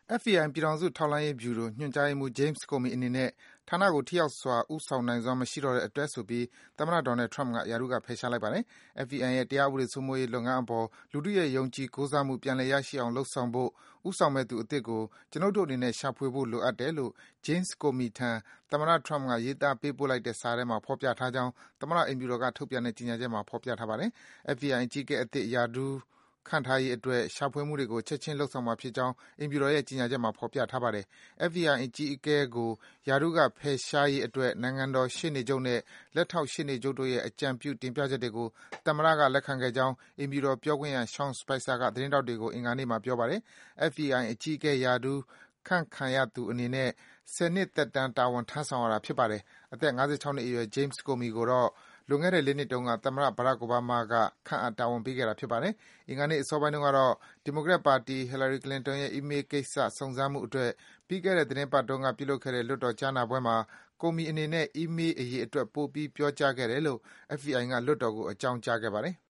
FBI ပြည်ထောင်စုထောက်လှမ်းရေးဗျူရို ညွှန်ကြားရေးမှူး James Comey အနေနဲ့ ဌာနကို ထိရောက်စွာ ဦးဆောင်နိုင်စွမ်း မရှိတော့တဲ့အတွက်ဆိုပြီး သမ္မတ Donald Trump က ရာထူးက ဖယ်ရှားလိုက်ပါတယ်။ FBI ရဲ့ တရားဥပဒေစိုးမိုးရေးလုပ်ငန်းအပေါ် လူထုရဲ့ ယုံကြည်ကိုးစားမှု ပြန်လည်ရရှိအောင် လုပ်ဆောင်ဖို့ ဦးဆောင်မယ့်သူအသစ်ကို ကျွနု်ပ်တို့အနေနဲ့ ရှာဖွေဖို့ လိုအပ်တယ်လို့ James Comey ထံ သမ္မတ Trump က ရေးသား ပေးပို့လိုက်တဲ့ စာထဲမှာ ဖော်ပြထားကြောင်း သမ္မတ အိမ်ဖြူတော်က ထုတ်ပြန်တဲ့ ကြေညာချက်မှာ ဖော်ပြထားပါတယ်။ FBI အကြီးအကဲအသစ် ရာထူးခန့်ထားရေးအတွက် ရှာဖွေမှုတွေကို ချက်ခြင်း လုပ်ဆောင်မှာဖြစ်ကြောင်း အိမ်ဖြူတော်ရဲ့ ကြေညာချက်မှာ ဖော်ပြထားပါတယ်။ FBI အကြီးအကဲကို ရာထူးက ဖယ်ရှားရေးအတွက် နိုင်ငံတော်ရှေ့နေချုပ်နဲ့ လက်ထောက် ရှေ့နေချုပ်တို့ရဲ့ အကြံပြု တင်ပြချက်တွေကို သမ္မတက လက်ခံခဲ့ကြောင်း အိမ်ဖြူတော် ပြောခွင့်ရ Sean Spicer က သတင်းထောက်တွေကို အင်္ဂါနေ့မှာ ပြောပါတယ်။ FBI အကြီးအကဲရာထူး ခန့်ခံရသူအနေနဲ့ ၁၀ နှစ်သက်တမ်း တာဝန်ထမ်းဆောင်ရတာ ဖြစ်ပါတယ်။ အသက် ၅၆ နှစ်အရွယ် James Comey ကိုတော့ လွန်ခဲ့တဲ့ ၄ နှစ်တုန်းက သမ္မတ Barack Obama က ခန့်အပ် တာဝန်ပေးခဲ့တာ ဖြစ်ပါတယ်။ အင်္ဂါနေ့ အစောပိုင်းတုန်းကတော့ ဒီမိုကရက်ပါတီ Hillary Clinton ရဲ့ အီးမေးလ်ကိစ္စ စုံစမ်းမှုအတွက် ပြီးခဲ့တဲ့ သီတင်းပတ်တုန်းက ပြုလုပ်ခဲ့တဲ့ လွှတ်တော် ကြားနာပွဲမှာ Comey အနေနဲ့ အီးမေးလ် အရေအတွက် ပိုပြီး ပြောကြားခဲ့တယ်လို့ FBI က လွှတ်တော်ကို အကြောင်းကြားခဲ့ပါတယ်။